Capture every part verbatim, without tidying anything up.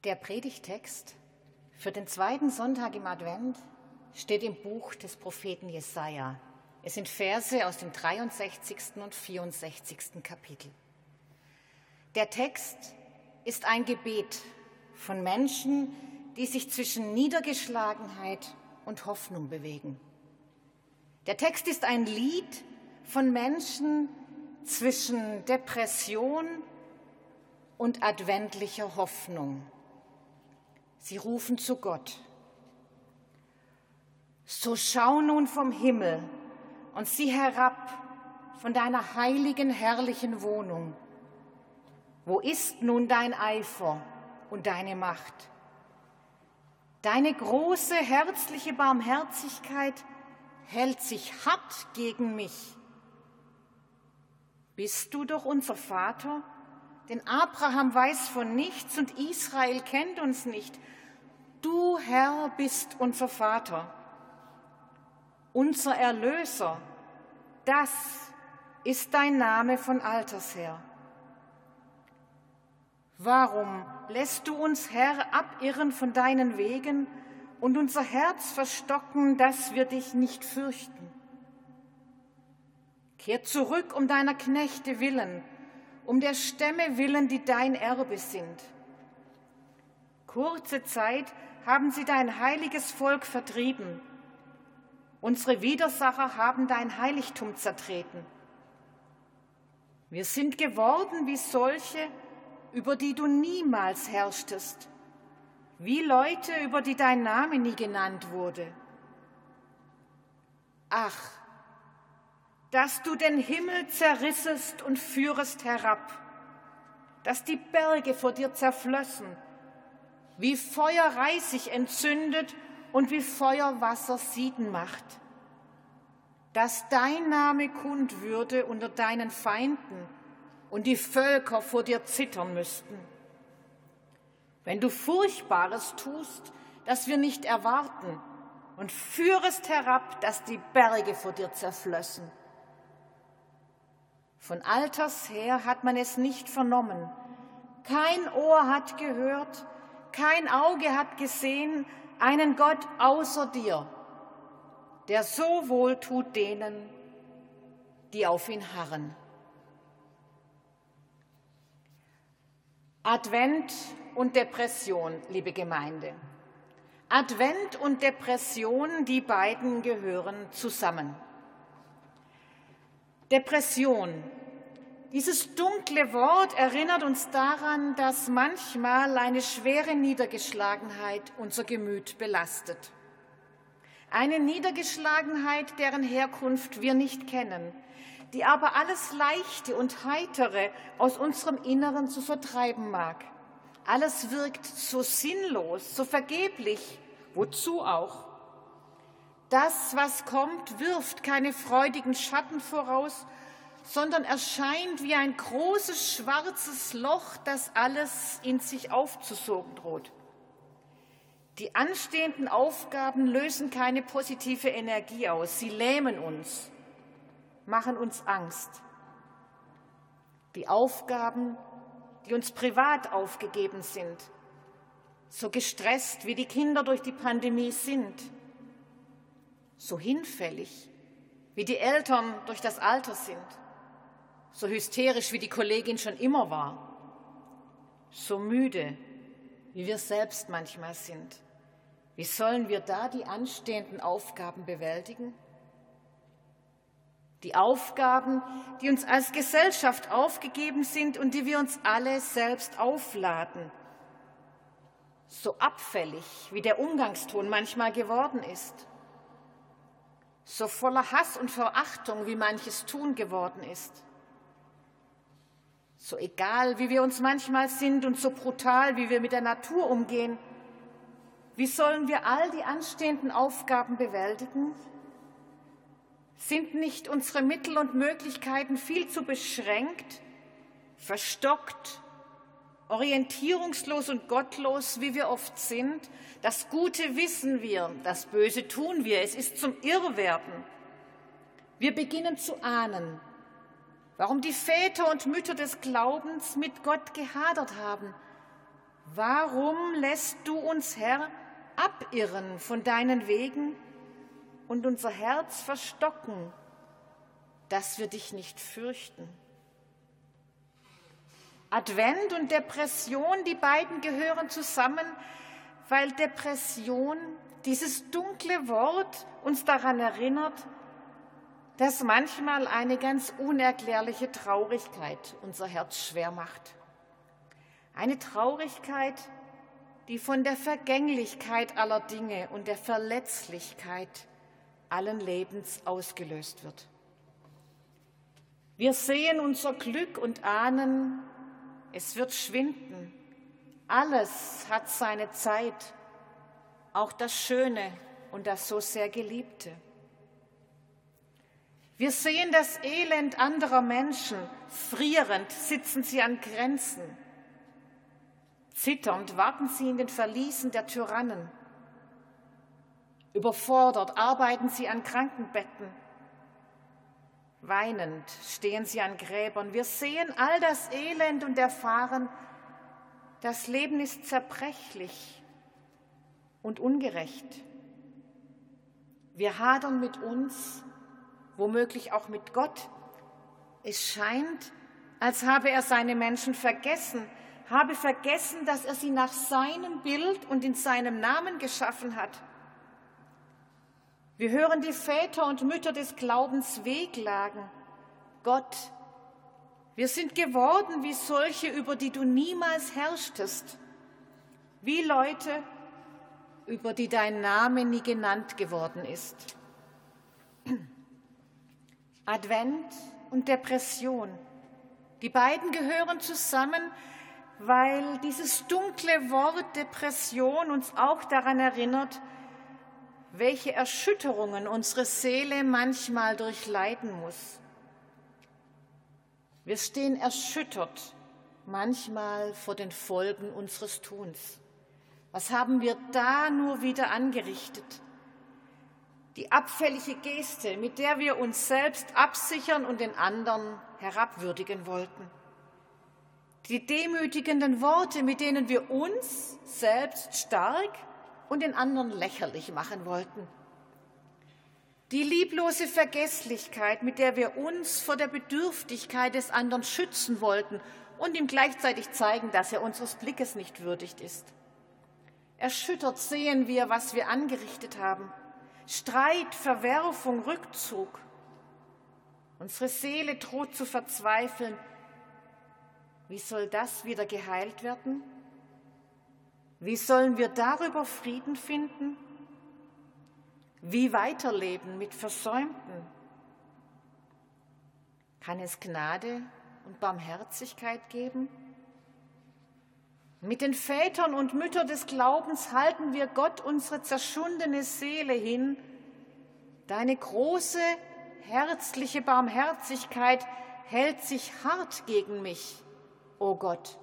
Der Predigtext für den zweiten Sonntag im Advent steht im Buch des Propheten Jesaja. Es sind Verse aus dem dreiundsechzigsten und vierundsechzigsten Kapitel. Der Text ist ein Gebet von Menschen, die sich zwischen Niedergeschlagenheit und Hoffnung bewegen. Der Text ist ein Lied von Menschen zwischen Depression und adventlicher Hoffnung. Sie rufen zu Gott. So schau nun vom Himmel und sieh herab von deiner heiligen, herrlichen Wohnung. Wo ist nun dein Eifer und deine Macht? Deine große, herzliche Barmherzigkeit hält sich hart gegen mich. Bist du doch unser Vater? Denn Abraham weiß von nichts und Israel kennt uns nicht. Du, Herr, bist unser Vater, unser Erlöser. Das ist dein Name von alters her. Warum lässt du uns, Herr, abirren von deinen Wegen und unser Herz verstocken, dass wir dich nicht fürchten? Kehr zurück um deiner Knechte willen, um der Stämme willen, die dein Erbe sind. Kurze Zeit haben sie dein heiliges Volk vertrieben. Unsere Widersacher haben dein Heiligtum zertreten. Wir sind geworden wie solche, über die du niemals herrschtest, wie Leute, über die dein Name nie genannt wurde. Ach, dass du den Himmel zerrissest und führest herab, dass die Berge vor dir zerflössen, wie Feuer Reisig entzündet und wie Feuer Wasser sieden macht, dass dein Name kund würde unter deinen Feinden und die Völker vor dir zittern müssten. Wenn du Furchtbares tust, das wir nicht erwarten, und führest herab, dass die Berge vor dir zerflössen. Von alters her hat man es nicht vernommen, kein Ohr hat gehört, kein Auge hat gesehen einen Gott außer dir, der so wohl tut denen, die auf ihn harren. Advent und Depression, liebe Gemeinde. Advent und Depression, die beiden gehören zusammen. Depression. Dieses dunkle Wort erinnert uns daran, dass manchmal eine schwere Niedergeschlagenheit unser Gemüt belastet. Eine Niedergeschlagenheit, deren Herkunft wir nicht kennen, die aber alles Leichte und Heitere aus unserem Inneren zu vertreiben mag. Alles wirkt so sinnlos, so vergeblich, wozu auch? Das, was kommt, wirft keine freudigen Schatten voraus, sondern erscheint wie ein großes schwarzes Loch, das alles in sich aufzusogen droht. Die anstehenden Aufgaben lösen keine positive Energie aus, sie lähmen uns, machen uns Angst. Die Aufgaben, die uns privat aufgegeben sind, so gestresst wie die Kinder durch die Pandemie sind, so hinfällig wie die Eltern durch das Alter sind, so hysterisch wie die Kollegin schon immer war, so müde wie wir selbst manchmal sind. Wie sollen wir da die anstehenden Aufgaben bewältigen? Die Aufgaben, die uns als Gesellschaft aufgegeben sind und die wir uns alle selbst aufladen. So abfällig, wie der Umgangston manchmal geworden ist. So voller Hass und Verachtung, wie manches Tun geworden ist. So egal, wie wir uns manchmal sind und so brutal, wie wir mit der Natur umgehen. Wie sollen wir all die anstehenden Aufgaben bewältigen? Sind nicht unsere Mittel und Möglichkeiten viel zu beschränkt, verstockt, orientierungslos und gottlos, wie wir oft sind? Das Gute wissen wir, das Böse tun wir, es ist zum Irrwerden. Wir beginnen zu ahnen, warum die Väter und Mütter des Glaubens mit Gott gehadert haben, Warum lässt du uns, Herr, abirren von deinen Wegen und unser Herz verstocken, dass wir dich nicht fürchten? Advent und Depression, die beiden gehören zusammen, weil Depression, dieses dunkle Wort, uns daran erinnert, dass manchmal eine ganz unerklärliche Traurigkeit unser Herz schwer macht. Eine Traurigkeit, die von der Vergänglichkeit aller Dinge und der Verletzlichkeit allen Lebens ausgelöst wird. Wir sehen unser Glück und ahnen, es wird schwinden. Alles hat seine Zeit, auch das Schöne und das so sehr Geliebte. Wir sehen das Elend anderer Menschen, frierend sitzen sie an Grenzen. Zitternd warten sie in den Verliesen der Tyrannen. Überfordert arbeiten sie an Krankenbetten. Weinend stehen sie an Gräbern. Wir sehen all das Elend und erfahren, das Leben ist zerbrechlich und ungerecht. Wir hadern mit uns, womöglich auch mit Gott. Es scheint, als habe er seine Menschen vergessen, habe vergessen, dass er sie nach seinem Bild und in seinem Namen geschaffen hat. Wir hören die Väter und Mütter des Glaubens wehklagen. Gott, wir sind geworden wie solche, über die du niemals herrschtest, wie Leute, über die dein Name nie genannt geworden ist. Advent und Depression, die beiden gehören zusammen, weil dieses dunkle Wort Depression uns auch daran erinnert, welche Erschütterungen unsere Seele manchmal durchleiden muss. Wir stehen erschüttert manchmal vor den Folgen unseres Tuns. Was haben wir da nur wieder angerichtet? Die abfällige Geste, mit der wir uns selbst absichern und den anderen herabwürdigen wollten. Die demütigenden Worte, mit denen wir uns selbst stark und den anderen lächerlich machen wollten. Die lieblose Vergesslichkeit, mit der wir uns vor der Bedürftigkeit des anderen schützen wollten und ihm gleichzeitig zeigen, dass er unseres Blickes nicht würdig ist. Erschüttert sehen wir, was wir angerichtet haben. Streit, Verwerfung, Rückzug. Unsere Seele droht zu verzweifeln. Wie soll das wieder geheilt werden? Wie sollen wir darüber Frieden finden? Wie weiterleben mit Versäumten? Kann es Gnade und Barmherzigkeit geben? Mit den Vätern und Müttern des Glaubens halten wir Gott unsere zerschundene Seele hin. Deine große, herzliche Barmherzigkeit hält sich hart gegen mich, o Gott.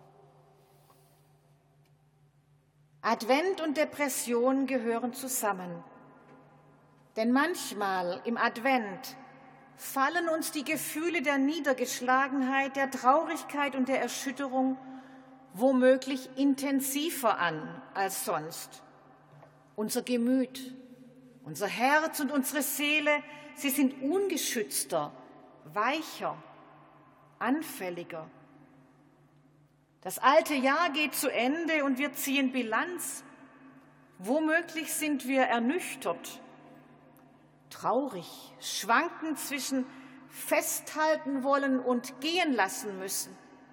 Advent und Depression gehören zusammen. Denn manchmal im Advent fallen uns die Gefühle der Niedergeschlagenheit, der Traurigkeit und der Erschütterung womöglich intensiver an als sonst. Unser Gemüt, unser Herz und unsere Seele, sie sind ungeschützter, weicher, anfälliger. Das alte Jahr geht zu Ende und wir ziehen Bilanz. Womöglich sind wir ernüchtert, traurig, schwanken zwischen festhalten wollen und gehen lassen müssen.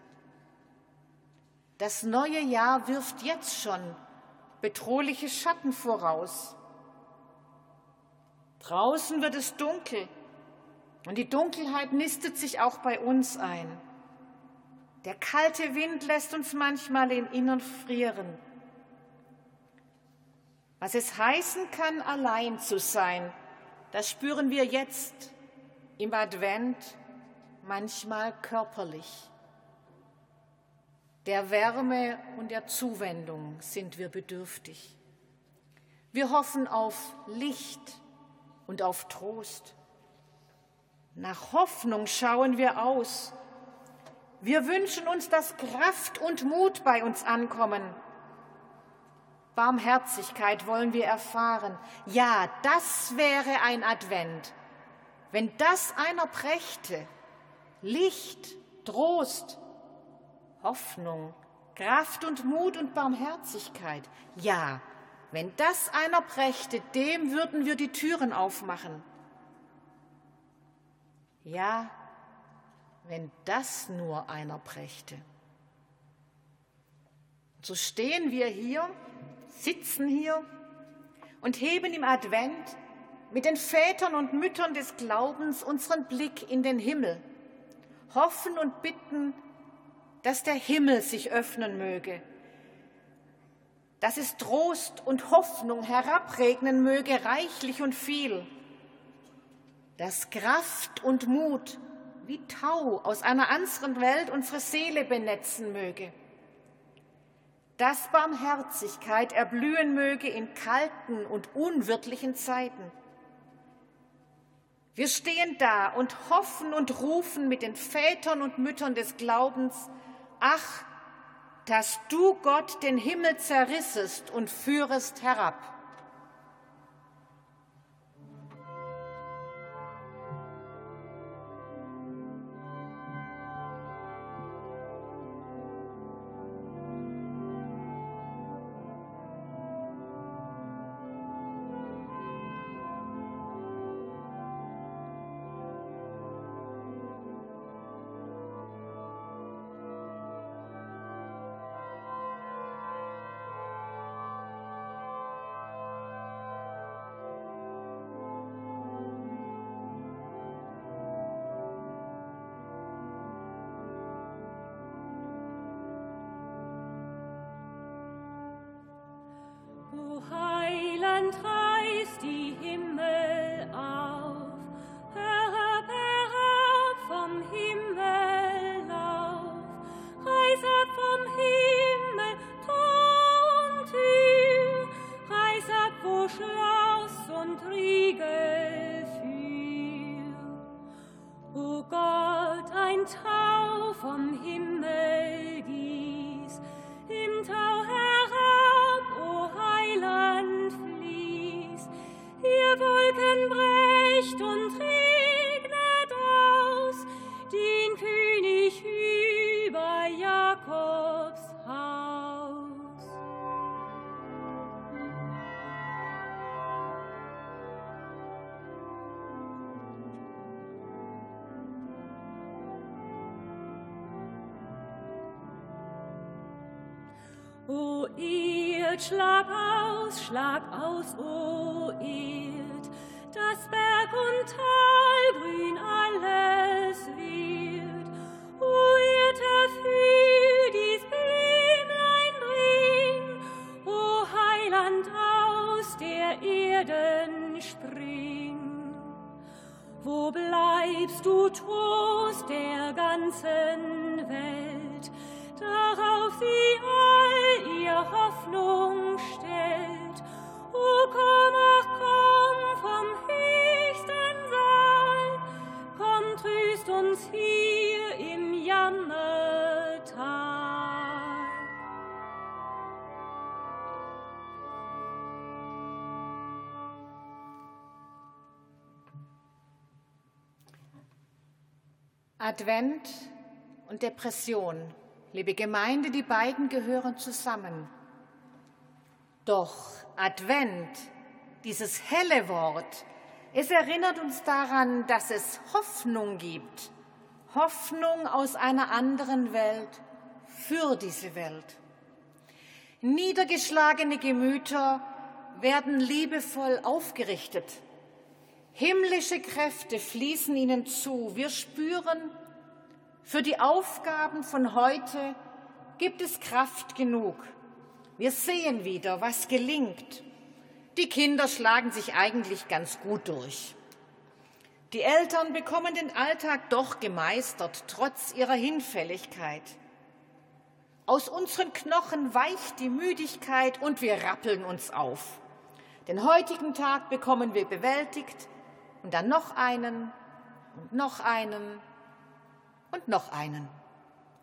Das neue Jahr wirft jetzt schon bedrohliche Schatten voraus. Draußen wird es dunkel und die Dunkelheit nistet sich auch bei uns ein. Der kalte Wind lässt uns manchmal im Innern frieren. Was es heißen kann, allein zu sein, das spüren wir jetzt im Advent manchmal körperlich. Der Wärme und der Zuwendung sind wir bedürftig. Wir hoffen auf Licht und auf Trost. Nach Hoffnung schauen wir aus. Wir wünschen uns, dass Kraft und Mut bei uns ankommen. Barmherzigkeit wollen wir erfahren. Ja, das wäre ein Advent. Wenn das einer brächte, Licht, Trost, Hoffnung, Kraft und Mut und Barmherzigkeit. Ja, wenn das einer brächte, dem würden wir die Türen aufmachen. Ja, wenn das nur einer brächte. So stehen wir hier, sitzen hier und heben im Advent mit den Vätern und Müttern des Glaubens unseren Blick in den Himmel, hoffen und bitten, dass der Himmel sich öffnen möge, dass es Trost und Hoffnung herabregnen möge, reichlich und viel, dass Kraft und Mut wie Tau aus einer anderen Welt unsere Seele benetzen möge, dass Barmherzigkeit erblühen möge in kalten und unwirtlichen Zeiten. Wir stehen da und hoffen und rufen mit den Vätern und Müttern des Glaubens: Ach, dass du, Gott, den Himmel zerrissest und führest herab. Reiß die Himmel auf, herab, herab vom Himmel auf, reiß ab vom Himmel Tor und Tür, reiß ab, wo Schloss und Riegel führ. O Gott, ein Tau vom Himmel gieß, im Tau herab, o Heiland fließ, ihr Wolken brecht und regnet aus, den König über Jakobs Haus. O Erd, schlag aus, schlag aus, o Erd, dass Berg und Tal grün alles wird. O Erd, erfüll dies Blümlein bring, o Heiland, aus der Erden spring. Wo bleibst du, Trost der ganzen Welt, darauf sie all ihr Hoffnung stellt? O komm, ach komm vom höchsten Saal, komm, tröst uns hier im Jammertal. Advent und Depression. Liebe Gemeinde, die beiden gehören zusammen. Doch Advent, dieses helle Wort, es erinnert uns daran, dass es Hoffnung gibt. Hoffnung aus einer anderen Welt für diese Welt. Niedergeschlagene Gemüter werden liebevoll aufgerichtet. Himmlische Kräfte fließen ihnen zu. Wir spüren, für die Aufgaben von heute gibt es Kraft genug. Wir sehen wieder, was gelingt. Die Kinder schlagen sich eigentlich ganz gut durch. Die Eltern bekommen den Alltag doch gemeistert, trotz ihrer Hinfälligkeit. Aus unseren Knochen weicht die Müdigkeit und wir rappeln uns auf. Den heutigen Tag bekommen wir bewältigt und dann noch einen und noch einen und noch einen.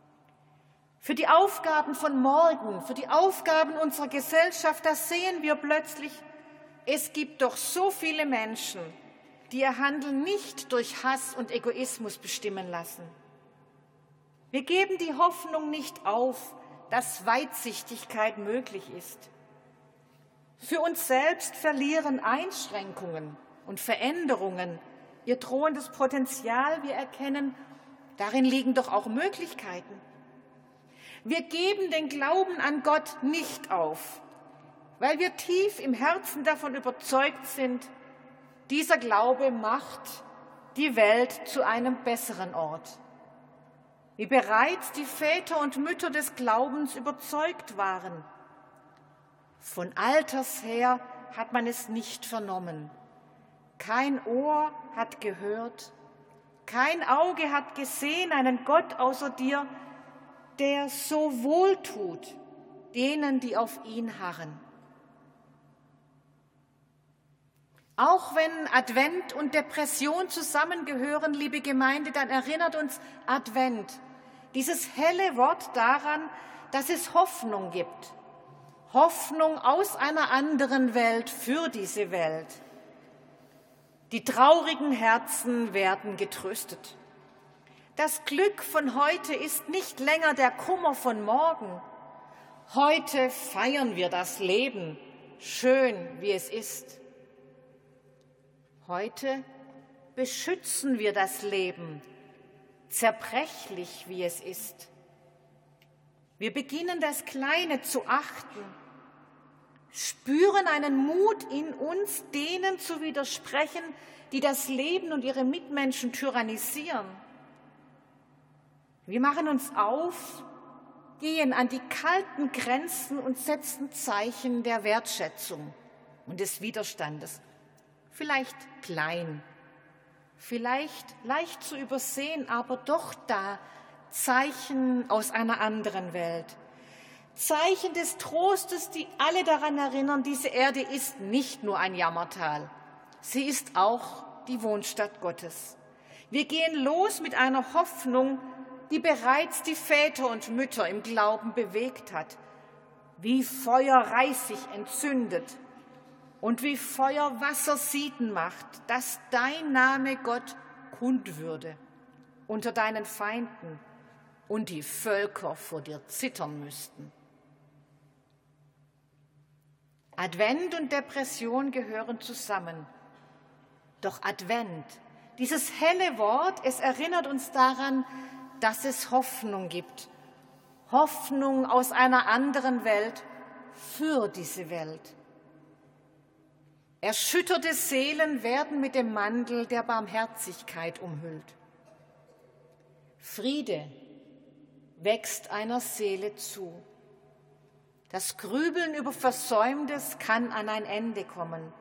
Für die Aufgaben von morgen, für die Aufgaben unserer Gesellschaft, da sehen wir plötzlich, es gibt doch so viele Menschen, die ihr Handeln nicht durch Hass und Egoismus bestimmen lassen. Wir geben die Hoffnung nicht auf, dass Weitsichtigkeit möglich ist. Für uns selbst verlieren Einschränkungen und Veränderungen ihr drohendes Potenzial. Wir erkennen, darin liegen doch auch Möglichkeiten. Wir geben den Glauben an Gott nicht auf, weil wir tief im Herzen davon überzeugt sind, dieser Glaube macht die Welt zu einem besseren Ort. Wie bereits die Väter und Mütter des Glaubens überzeugt waren. Von alters her hat man es nicht vernommen. Kein Ohr hat gehört, kein Auge hat gesehen einen Gott außer dir, der so wohltut denen, die auf ihn harren. Auch wenn Advent und Depression zusammengehören, liebe Gemeinde, dann erinnert uns Advent, dieses helle Wort, daran, dass es Hoffnung gibt. Hoffnung aus einer anderen Welt für diese Welt. Die traurigen Herzen werden getröstet. Das Glück von heute ist nicht länger der Kummer von morgen. Heute feiern wir das Leben, schön wie es ist. Heute beschützen wir das Leben, zerbrechlich wie es ist. Wir beginnen das Kleine zu achten, spüren einen Mut in uns, denen zu widersprechen, die das Leben und ihre Mitmenschen tyrannisieren. Wir machen uns auf, gehen an die kalten Grenzen und setzen Zeichen der Wertschätzung und des Widerstandes. Vielleicht klein, vielleicht leicht zu übersehen, aber doch da Zeichen aus einer anderen Welt. Zeichen des Trostes, die alle daran erinnern, diese Erde ist nicht nur ein Jammertal. Sie ist auch die Wohnstatt Gottes. Wir gehen los mit einer Hoffnung, die bereits die Väter und Mütter im Glauben bewegt hat, wie Feuer Reisig entzündet und wie Feuer Wasser sieden macht, dass dein Name Gott kund würde unter deinen Feinden und die Völker vor dir zittern müssten. Advent und Depression gehören zusammen. Doch Advent, dieses helle Wort, es erinnert uns daran, dass es Hoffnung gibt. Hoffnung aus einer anderen Welt für diese Welt. Erschütterte Seelen werden mit dem Mantel der Barmherzigkeit umhüllt. Friede wächst einer Seele zu. Das Grübeln über Versäumtes kann an ein Ende kommen.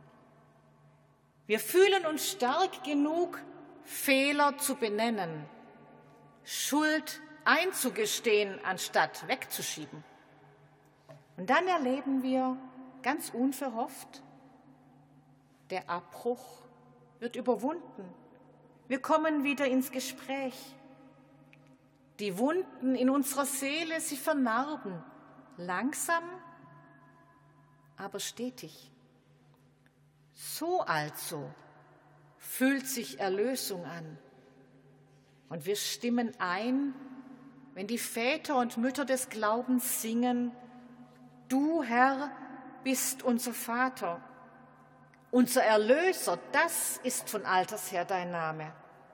Wir fühlen uns stark genug, Fehler zu benennen, Schuld einzugestehen, anstatt wegzuschieben. Und dann erleben wir ganz unverhofft, der Abbruch wird überwunden. Wir kommen wieder ins Gespräch. Die Wunden in unserer Seele, sie vernarben, langsam, aber stetig. So also fühlt sich Erlösung an. Und wir stimmen ein, wenn die Väter und Mütter des Glaubens singen: Du, Herr, bist unser Vater, unser Erlöser, das ist von alters her dein Name.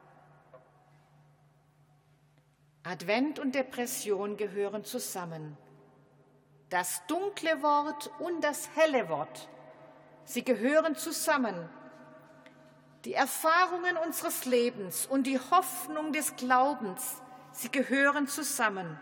Advent und Depression gehören zusammen. Das dunkle Wort und das helle Wort, sie gehören zusammen. Die Erfahrungen unseres Lebens und die Hoffnung des Glaubens, sie gehören zusammen.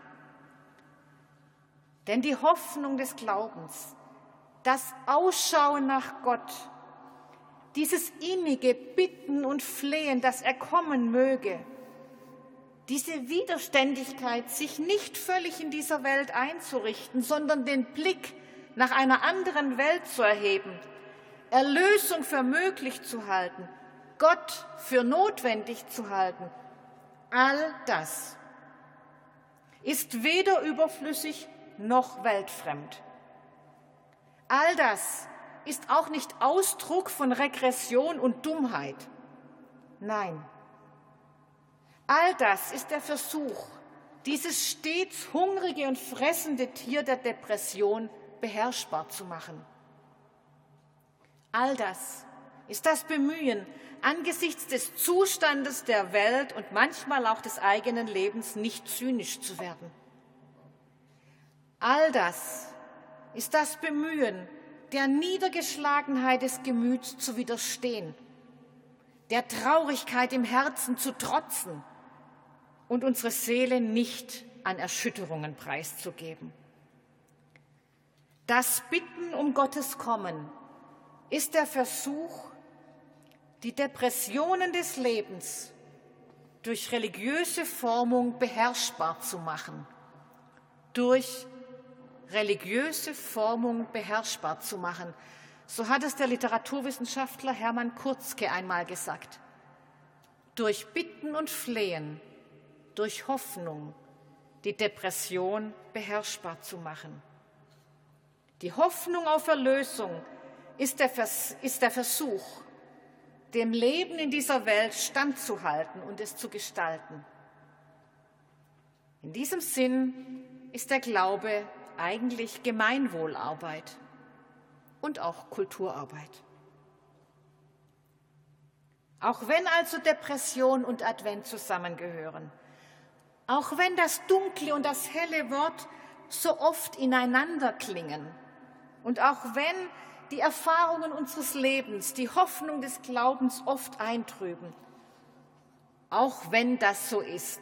Denn die Hoffnung des Glaubens, das Ausschauen nach Gott, dieses innige Bitten und Flehen, dass er kommen möge, diese Widerständigkeit, sich nicht völlig in dieser Welt einzurichten, sondern den Blick nach einer anderen Welt zu erheben, Erlösung für möglich zu halten, Gott für notwendig zu halten, all das, ist weder überflüssig noch weltfremd. All das ist auch nicht Ausdruck von Regression und Dummheit. Nein, all das ist der Versuch, dieses stets hungrige und fressende Tier der Depression beherrschbar zu machen. All das ist das Bemühen, angesichts des Zustandes der Welt und manchmal auch des eigenen Lebens nicht zynisch zu werden. All das ist das Bemühen, der Niedergeschlagenheit des Gemüts zu widerstehen, der Traurigkeit im Herzen zu trotzen und unsere Seele nicht an Erschütterungen preiszugeben. Das Bitten um Gottes Kommen ist der Versuch, die Depressionen des Lebens durch religiöse Formung beherrschbar zu machen, durch religiöse Formung beherrschbar zu machen. So hat es der Literaturwissenschaftler Hermann Kurzke einmal gesagt. Durch Bitten und Flehen, durch Hoffnung, die Depression beherrschbar zu machen. Die Hoffnung auf Erlösung ist der, Vers- ist der Versuch, dem Leben in dieser Welt standzuhalten und es zu gestalten. In diesem Sinn ist der Glaube eigentlich Gemeinwohlarbeit und auch Kulturarbeit. Auch wenn also Depression und Advent zusammengehören, auch wenn das dunkle und das helle Wort so oft ineinander klingen und auch wenn die Erfahrungen unseres Lebens, die Hoffnung des Glaubens oft eintrüben, auch wenn das so ist.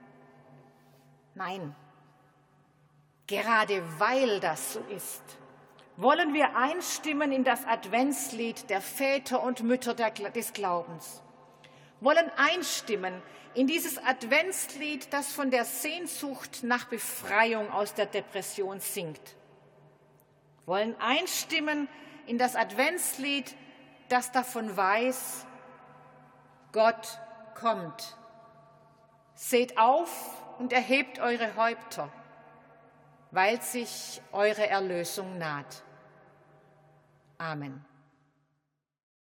Nein, gerade weil das so ist, wollen wir einstimmen in das Adventslied der Väter und Mütter des Glaubens, wollen einstimmen in dieses Adventslied, das von der Sehnsucht nach Befreiung aus der Depression singt, wollen einstimmen in das Adventslied, das davon weiß, Gott kommt. Seht auf und erhebt eure Häupter, weil sich eure Erlösung naht. Amen.